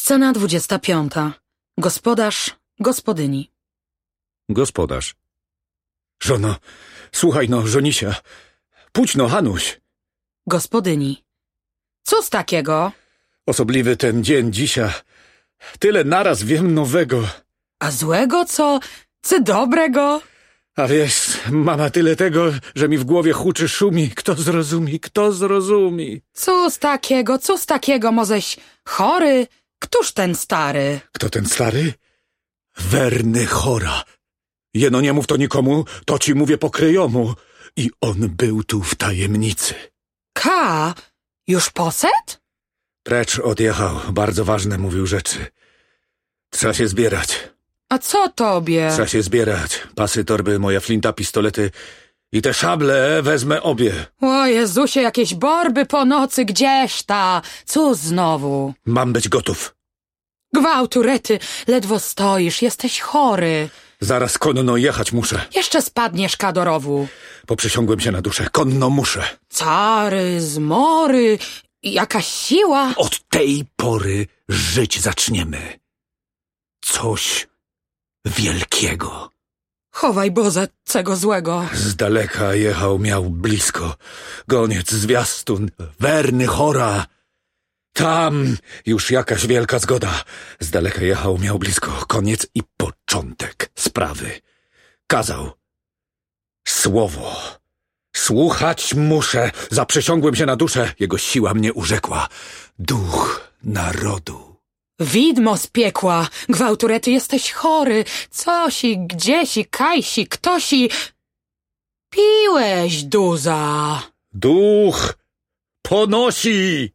Scena 25. Gospodarz, gospodyni. Gospodarz. Żono, słuchaj no, żonisia. Pójdź no, Hanuś. Gospodyni. Cóż takiego? Osobliwy ten dzień dzisiaj. Tyle naraz wiem nowego. A złego co? Czy dobrego? A wiesz, mama, tyle tego, że mi w głowie huczy, szumi. Kto zrozumi, kto zrozumi? Cóż takiego, moześ chory? Któż ten stary? Kto ten stary? Werny chora. Jeno nie mów to nikomu, to ci mówię pokryjomu. I on był tu w tajemnicy. Ka? Już poset? Precz odjechał, bardzo ważne mówił rzeczy. Trzeba się zbierać. A co tobie? Trzeba się zbierać. Pasy, torby, moja flinta, pistolety i te szable wezmę obie. O Jezusie, jakieś borby po nocy, gdzieś ta? Co znowu? Mam być gotów. Gwałtu, rety, ledwo stoisz, jesteś chory. Zaraz konno jechać muszę. Jeszcze spadniesz do rowu. Poprzysiągłem się na duszę. Konno muszę. Cary, zmory, jaka siła. Od tej pory żyć zaczniemy. Coś wielkiego. Chowaj Boże, czego złego. Z daleka jechał, miał blisko. Goniec, zwiastun, werny chora. Tam już jakaś wielka zgoda. Z daleka jechał, miał blisko. Koniec i początek sprawy. Kazał. Słowo. Słuchać muszę. Zaprzysiągłem się na duszę. Jego siła mnie urzekła. Duch narodu. Widmo z piekła. Gwałtu, rety, jesteś chory. Cosi, gdziesi, kajsi, ktosi. Piłeś, duza. Duch ponosi.